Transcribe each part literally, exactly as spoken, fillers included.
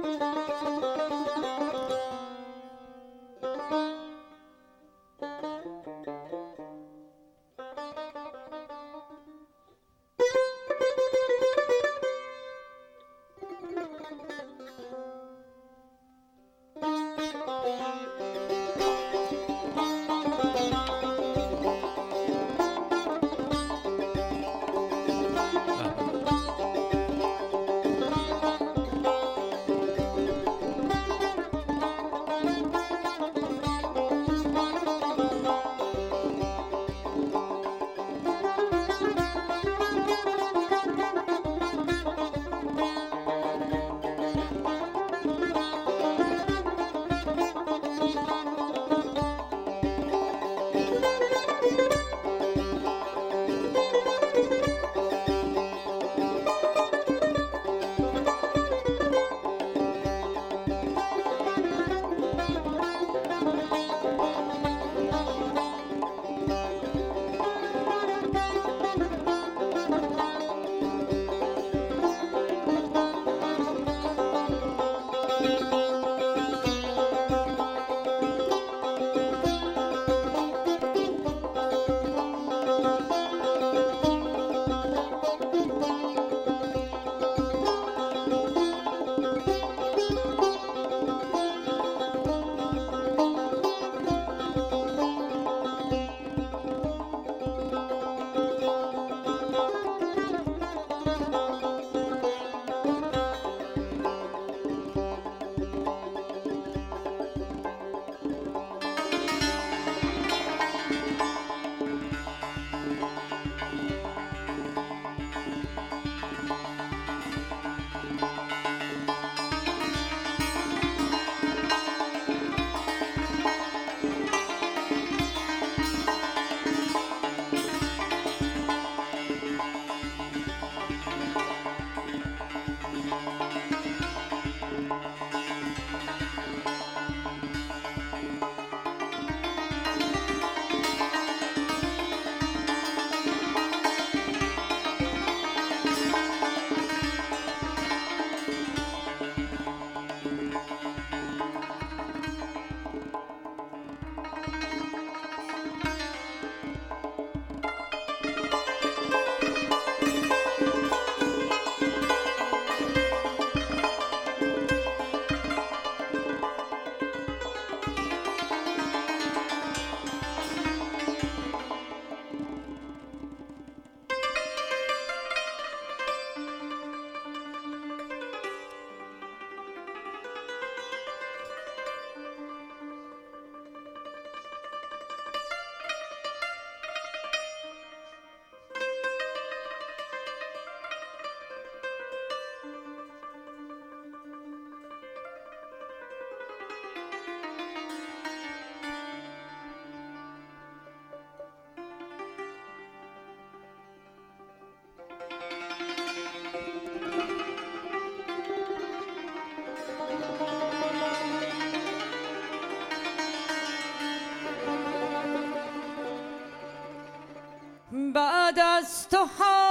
بعد از تو ها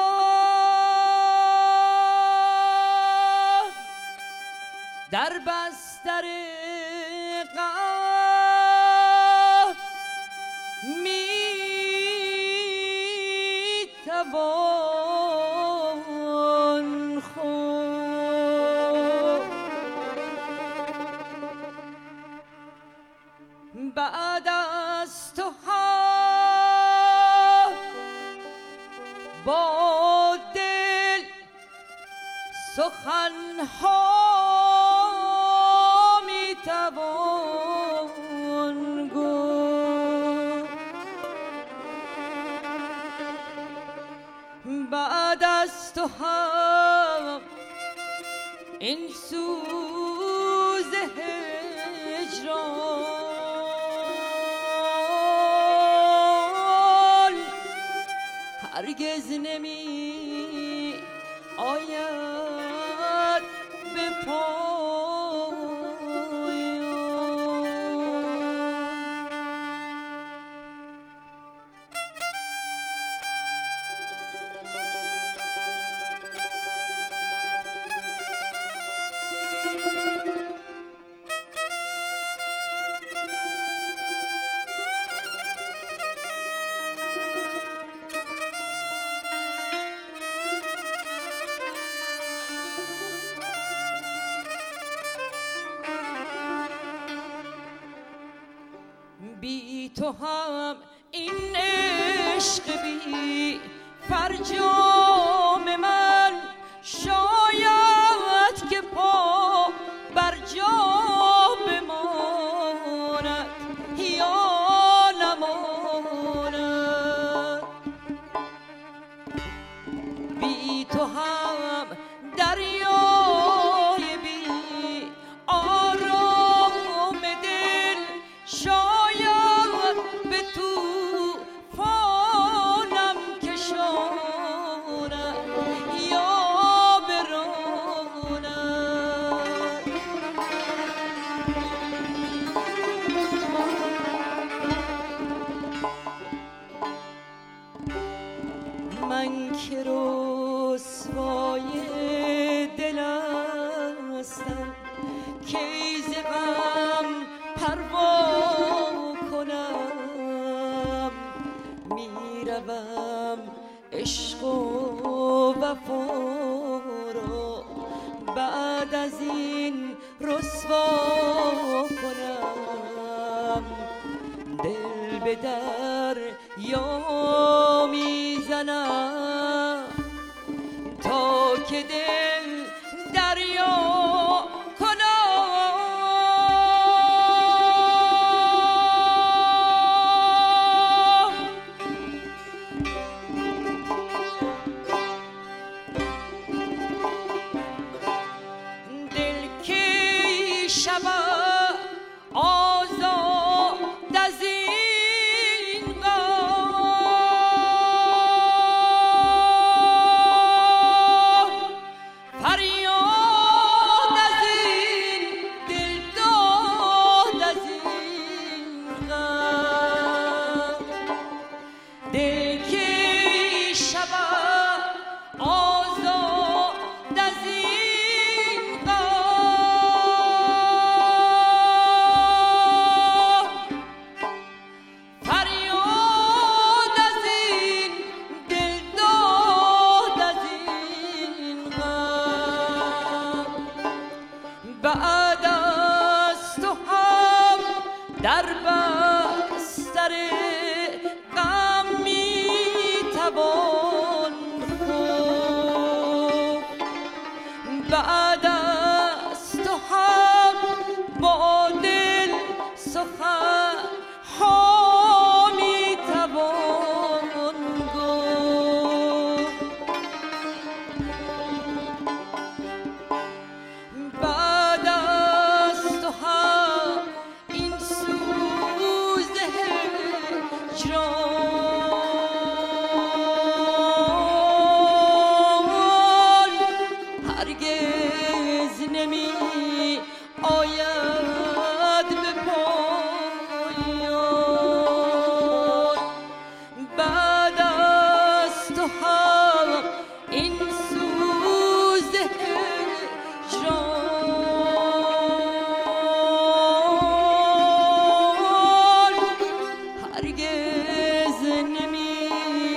در بستر غم می توان خورد. بعد از تو ها با دل سخن‌ها می توان گفت. بعد از تو هم این سوز هجران هرگز نمی آید به پایان. تو هم این عشق بی فرجام من شاید که پا بر جا بماند یا نماند. بی تو هم دریای بی آرام دل شاید به طوفانم کشاند یا براند. من که رسوای دل هستم کی ز غم پروا کنم. میروم عشق و وفا را بعد از این رسوا کنم. دل به دریا میزنم تا که دل دریا کنم. دل کی شود آزاد از این غم، فریاد از این دل داد از این غم. دل کی شود آزاد از این غم، فریاد از این دل داد از این غم. بعد از تو هم در بستر غم میتوان خفت. بعد از تو هم با دل سخن ها میتوان گفت. بعد از تو هم این سوز هجران هرگز نمی آید به پایان. بعد از تو هم این سوز هجران هرگز نمی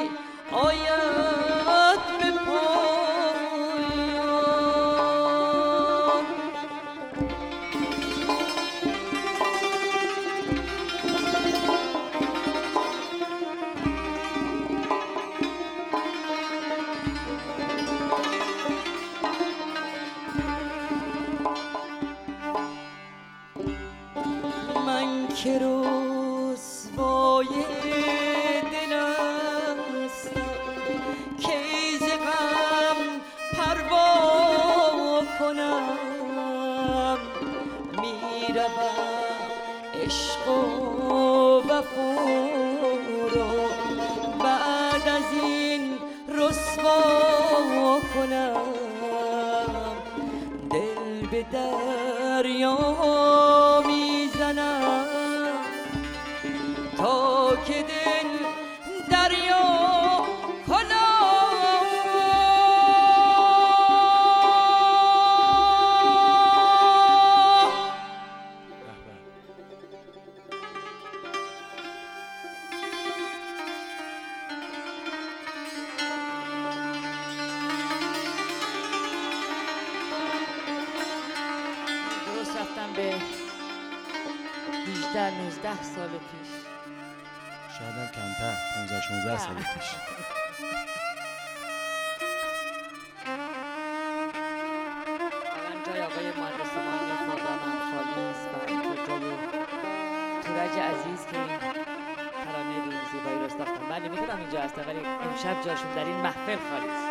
آید به پایان. من که رسوای دل هستم کی ز غم پروا کنم. میروم عشق و وفا را بعد از این رسوا کنم. دل به دریا میزنم تا که دل دریا کنم. درست رفتم به هجده نوزده سال پیش. شاید هم کمتر، پانزده شانزده سال پیش. الان جای آقای مهندس معین خاقان هم خالی است و اینطور جای تورج عزیز که این ترانه به این زیبایی رو ساختن. من نمیدونم اینجا هستن ولی امشب جاشون در این محفل خالی است.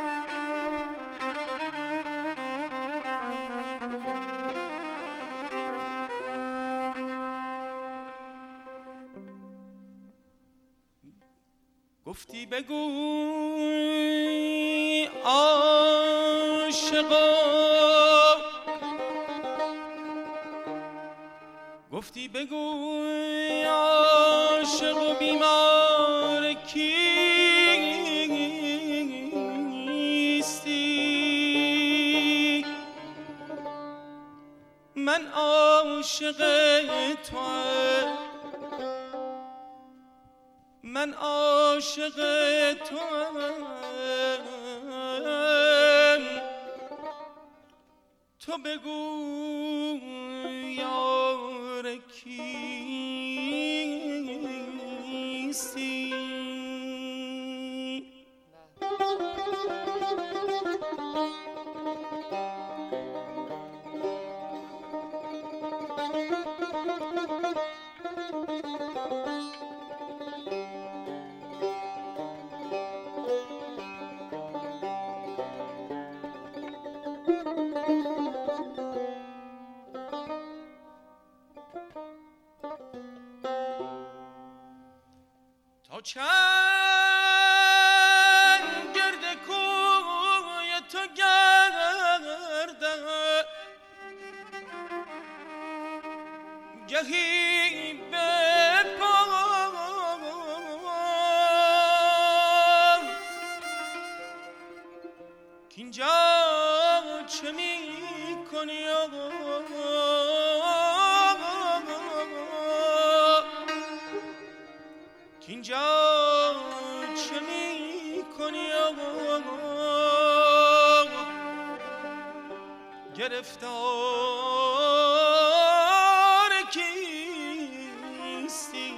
گفتی بگوی عاشقا، گفتی بگوی عاشق و بیمار کیستی؟ من عاشق توام، من عاشق توام، تو بگو یار کیستی؟ تا چند گرد کوی تو گردم، گهی به پام کینجا چه می کنی؟ اینجا چه می کنی؟ گرفتار کیستی؟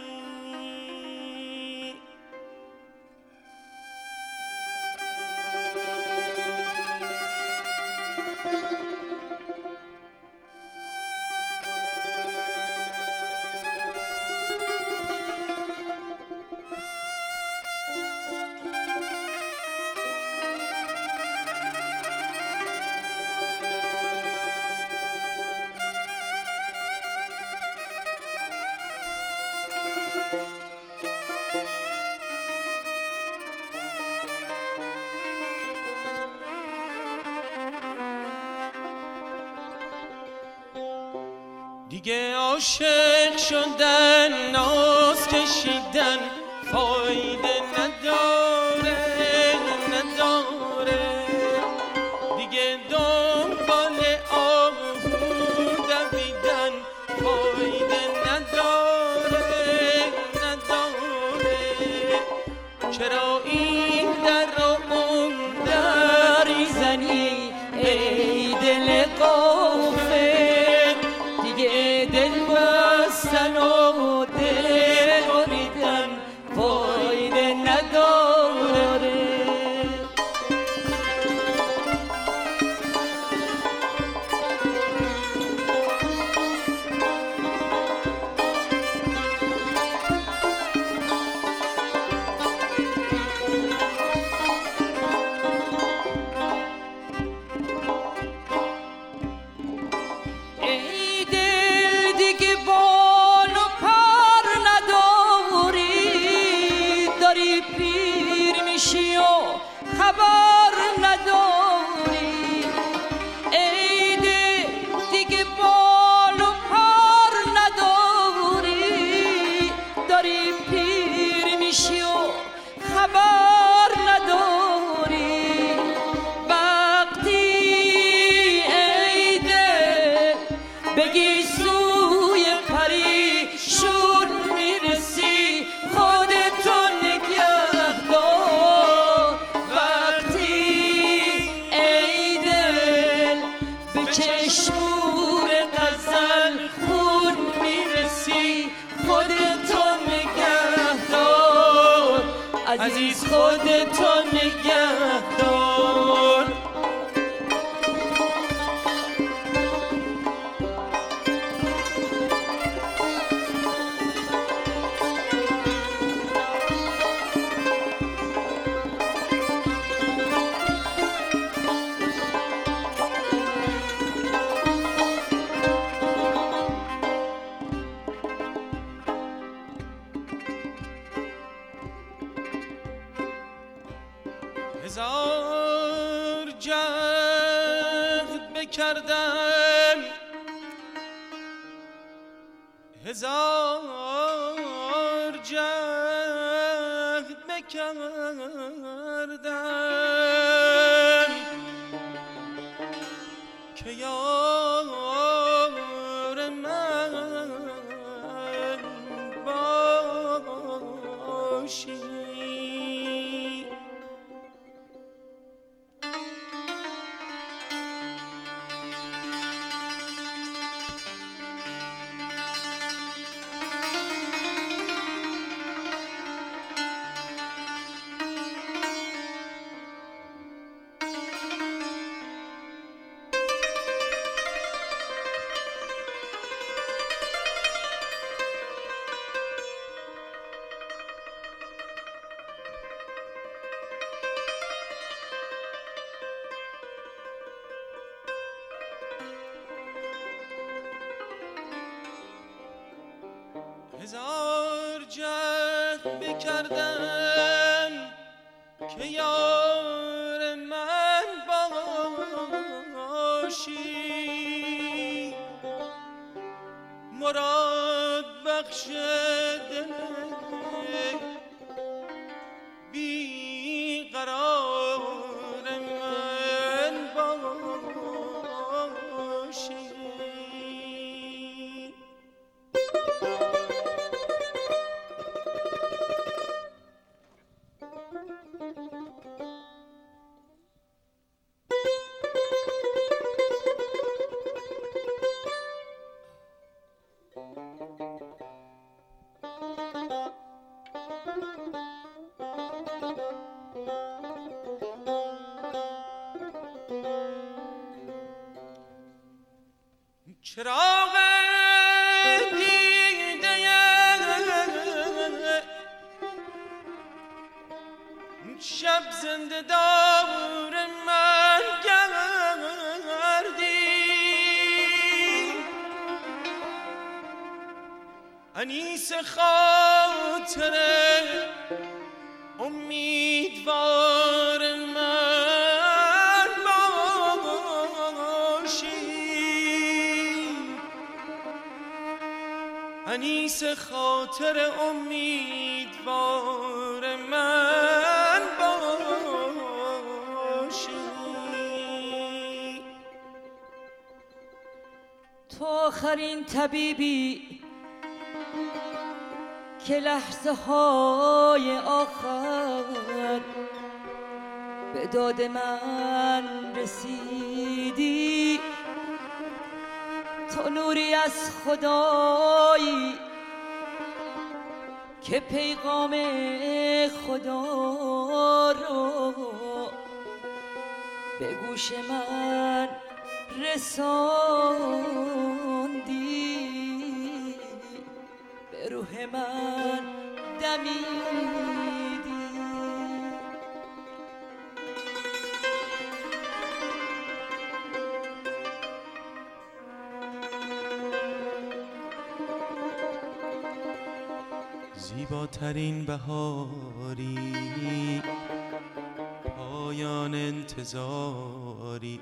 دیگه عاشق شدن، ناز کشیدن فایده نداره، نداره. دیگه دنبال آهو دویدن فایده نداره، نداره. چرا این در رو اون در میزنی ای دل قافل؟ دیگه دل بستن و دل بریدن فایده نداره. خبر نداری ای دل دیگه بال و پر نداری، داری پیر میشی و خبر نداری. وقتی ای دل بگی سوی پریشون میرسی خودتو نگه دار. چشمور غزل خون میرسی خودتو نگه دار. عزیز خودتو نگهدار. هزار جهد بکردم، هزار جهد بکردم که یار من باشی. هزار جهد بکردم که یار من باشی، مراد بخش دل بی قرار من باشی. چراغ دیده شب زنده دار من گردی، انیس خاطر امیدوار من باشی، انیس خاطر امیدوار من باشی. تو آخرین طبیبی که لحظه های آخر به داد من رسیدی، تو نوری از خدایی که پیغام خدا رو به گوش من رساندی، به روح من دمیدی. زیباترین بهاری، پایان انتظاری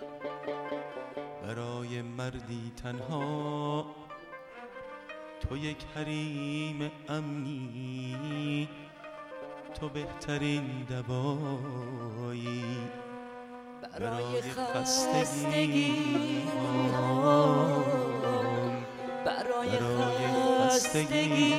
برای مردی تنها، تو یک حریم امنی، تو بهترین دوایی برای خستگی برای خستگی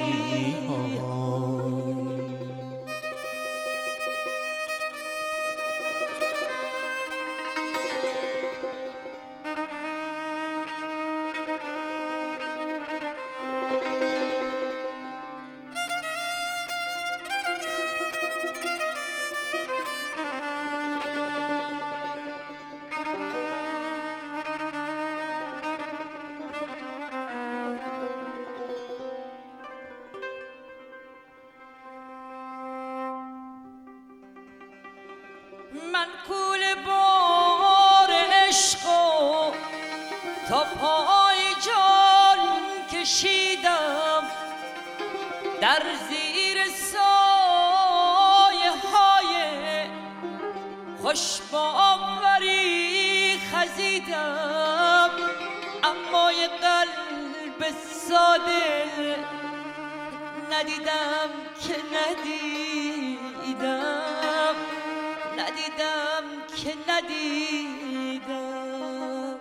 من کول بار عشق و تا پای جان کشیدم در زیر سایه های خوش باوری خزیدم، اما یه قلب ساده ندیدم که ندیدم ندیدم که ندیدم.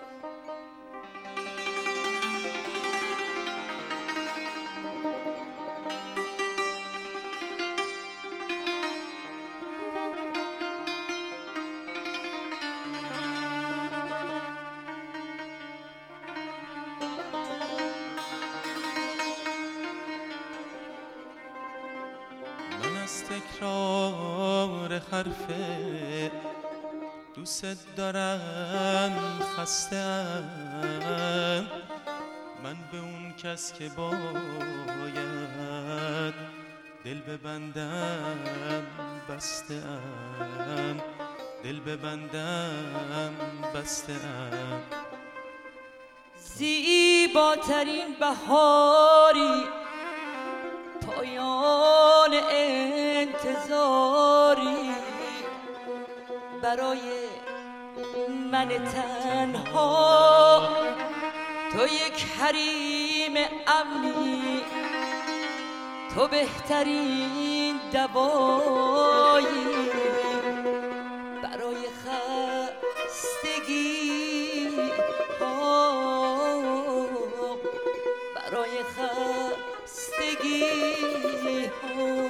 تکرار حرف دوست دارم خسته‌ام، من به اون کس که باید دل ببندم بسته‌ام، دل ببندم بسته‌ام. زیباترین بهاری پایان انتظاری برای من تنها، تو یک حریم امنی، تو بهترین دوایی برای خستگی ها، برای خستگی ها.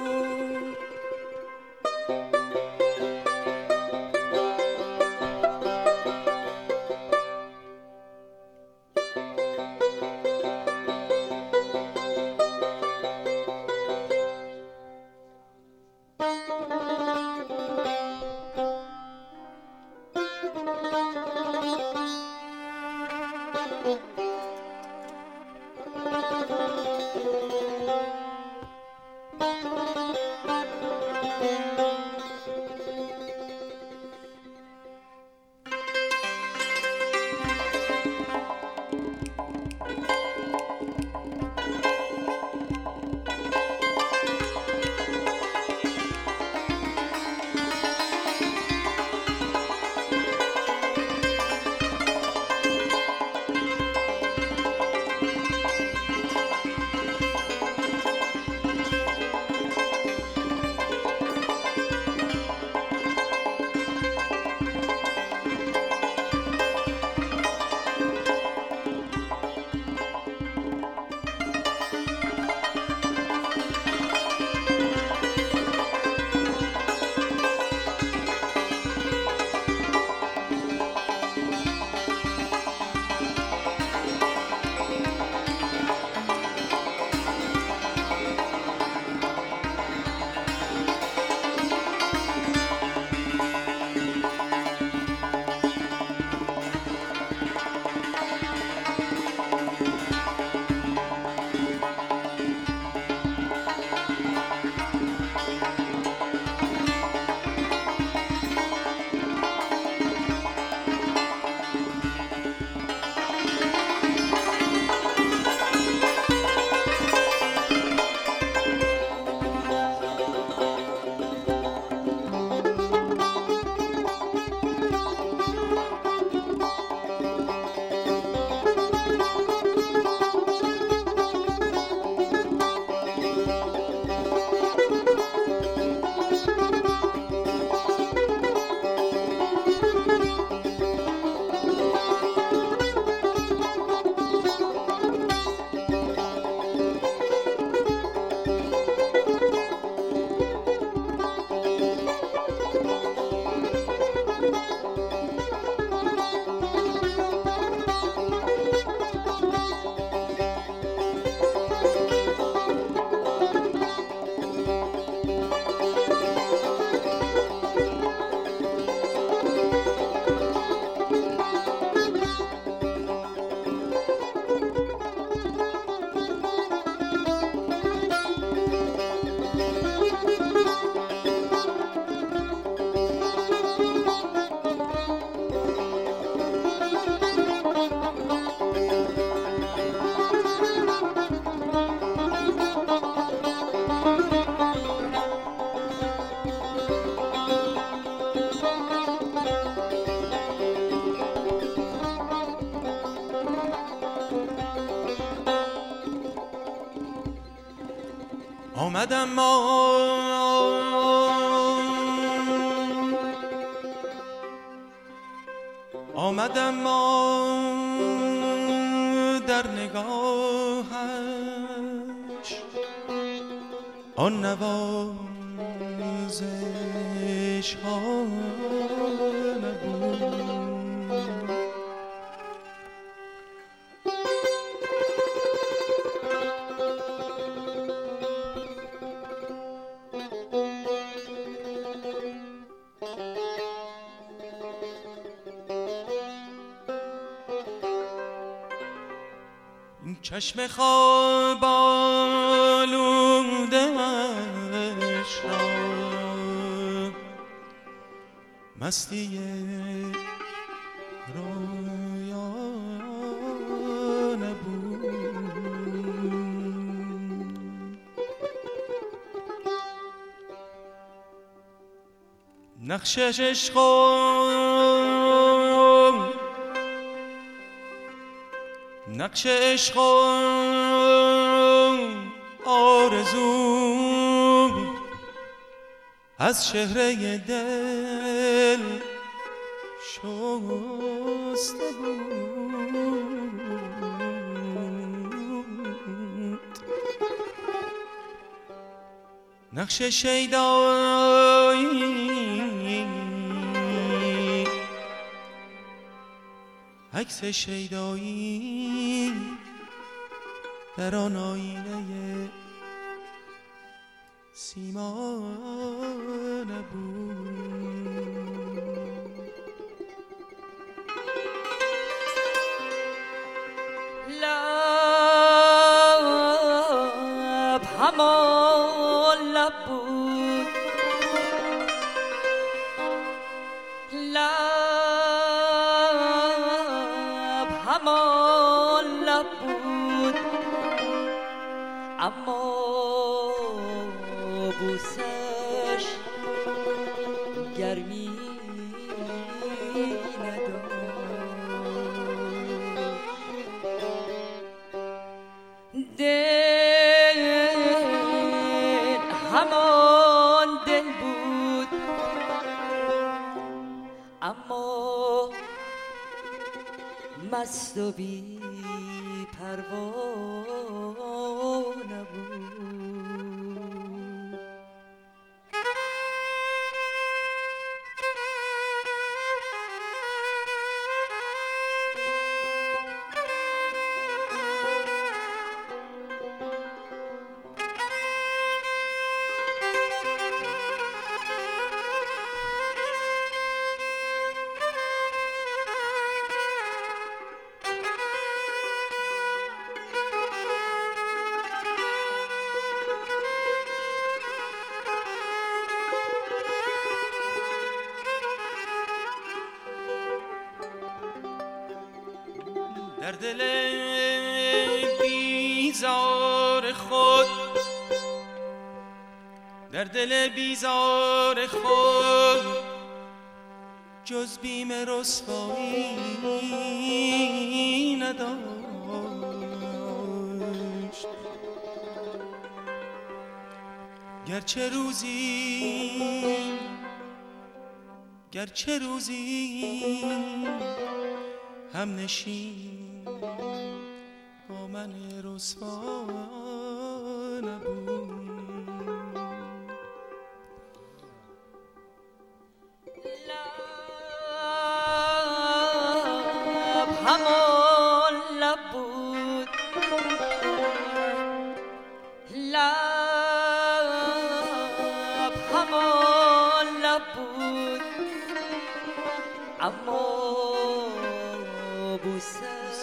آمدم ما آمدم ما در نگاهش آن نوازش ها نبود. چشم خواب آلوده‌اش را مستی رویا نبود. نقش عشق نقش عشق آرزو از چهره دل شسته بود. نقش شیدایی عکس شیدایی در آن آینه سیما نبود. لب همان لب بود، لب همان لب بود، اما بوسش گرمی نداشت. دل همان دل بود، اما مست و بی پروا نبود. در دل بیزار خود در دل بیزار خود جز بیم رسوایی نداشت. گرچه روزی گرچه روزی هم نشین با من رسوا نبود. لب همان لب بود، لب همان لب بود، اما بوسش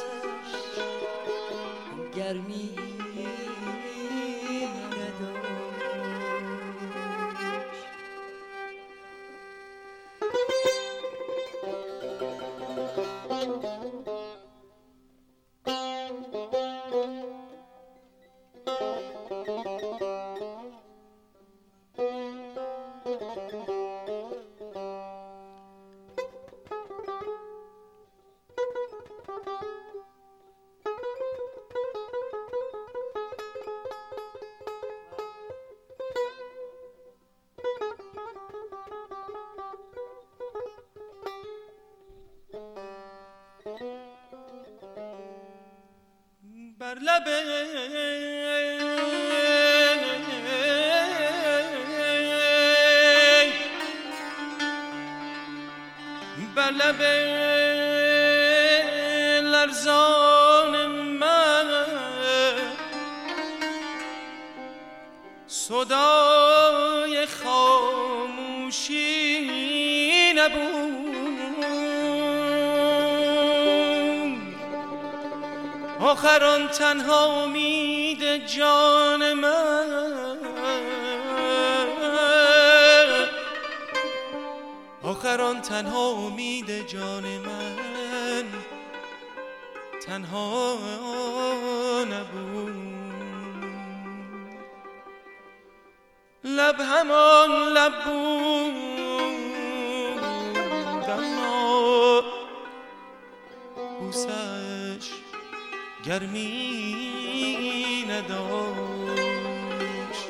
گرمی بر لب بر لب لرزان من صدای خاموشی نبود، آخر آن تنها امید جان من، آخر آن تنها امید جان من تنها نبود. لب همان لب بود اما بوسش گرمی نداشت.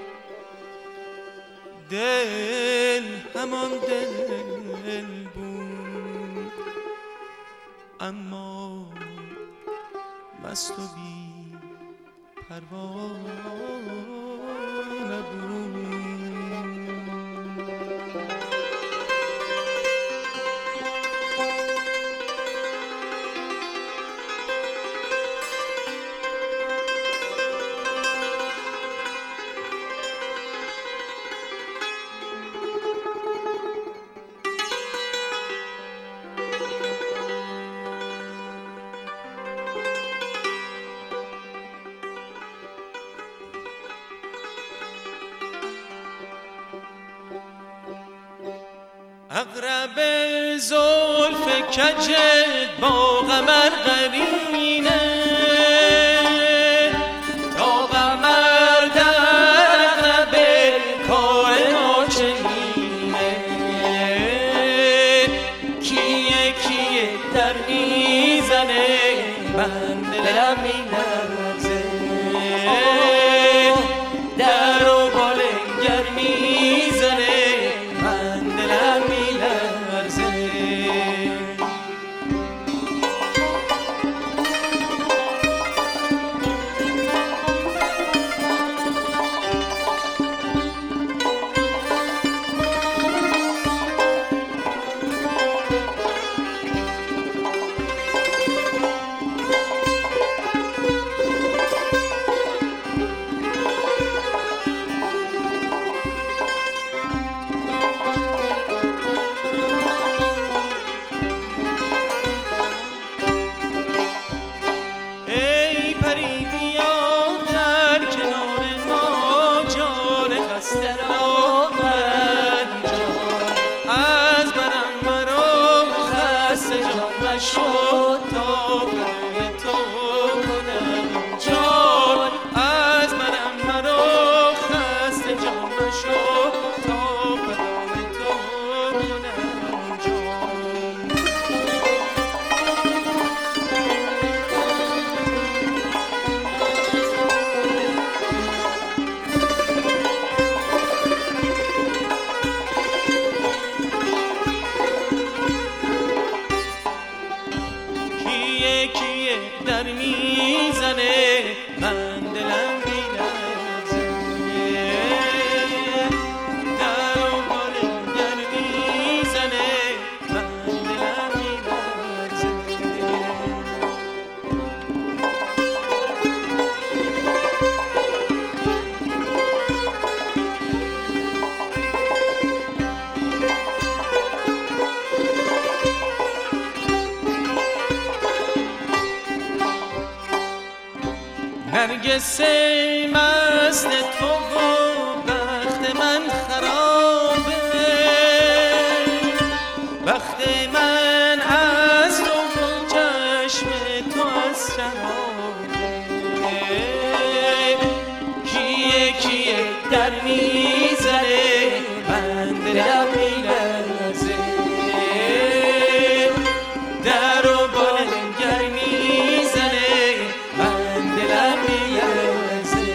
دل همان دل بود اما مست و بی پروا نبود. اقرب زلف کجت با قمر قرینه، تا قمر در اقرب کار ما چنینه. کیه کیه در میزنه من دلم میلرزه، در و بالنگر میزنه من دلم میلرزه. شد تا برای تو کنم جان، از منم مرا خسته جان نشد تا برای تو کنم جان. کیه در میزنه من دلم بی‌لرزه، در و بالنگر میزنه من دلم بی‌لرزه. نرگس مست تو و بخت من خرابه، بخت من از تو چشم تو از شرابه. کیه کیه در میزنه من دلم میلرزه، در و بالنگر میزنه من دلم میلرزه.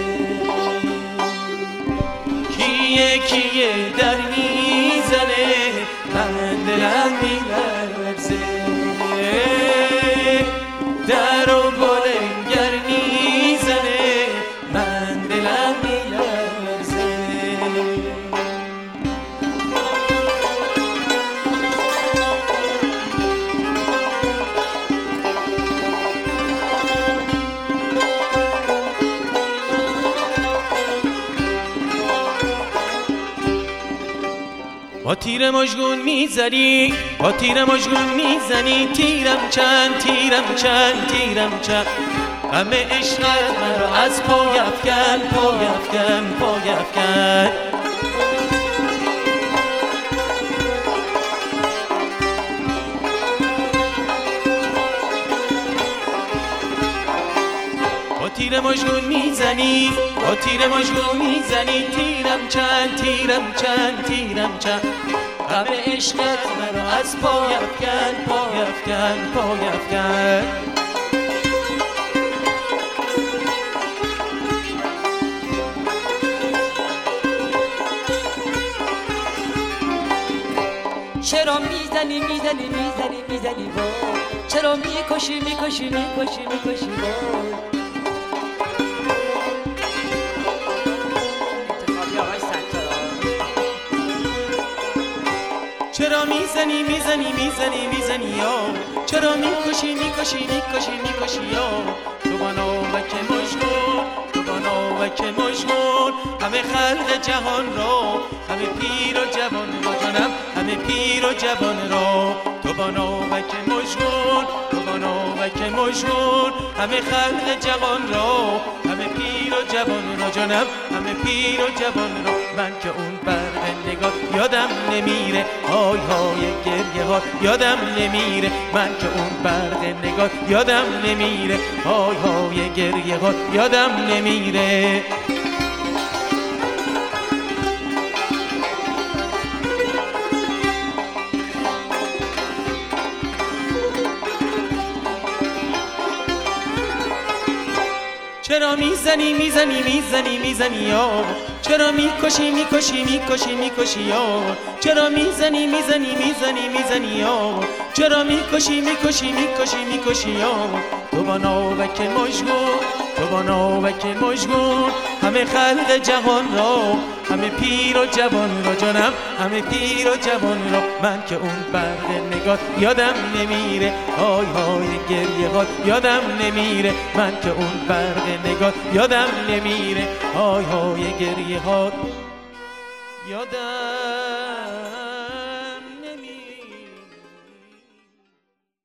کیه کیه در میزنه من دلم میلرزه، در و بالنگر میزنه با تیر مژگون میزنی با تیر مژگون میزنی تیرم چند تیرم چند تیرم چند همه عشقت مرا از پای افکن پای افکن پای افکن با تیر مژگون میزنی با تیر مژگون میزنی تیرم چند تیرم چند تیرم چند همه عشقت مرا از پای افکن پای افکن پای افکن چرا میزنی میزنی میزنی میزنی وای چرا میکشی میکشی میکشی میکشی وای انتخابی آقای ستار چرا میزنی میزنی میزنی میزنی یا چرا میکشی میکشی میکشی میکشی یا تو با ناوک مژگون تو با ناوک مژگون همه خلق جهان را همه پیر و جوان را جانم همه پیر و جوان را تو با ناوک مژگون تو با ناوک مژگون همه خلق جهان را همه پیر و جوان را جانم همه پیر و جوان را من که اون برق نگاه یادم نمیره های های گریه ها یادم نمیره من که اون برق نگاه یادم نمیره های های گریه ها یادم نمیره چرا میزنی میزنی میزنی میزنی یا چرا میکشی میکشی میکشی میکشی یا چرا میزنی میزنی میزنی میزنی یا چرا میکشی میکشی میکشی میکشی یا تو با ناوک مژگون تو با ناوک مژگون همه خلق جهان را همه پیر و جوان را جانم همه پیر و جوان را من که اون برق نگاه یادم نمیره های های گریه ها یادم نمیره من که اون برق نگاه یادم نمیره های های گریه ها یادم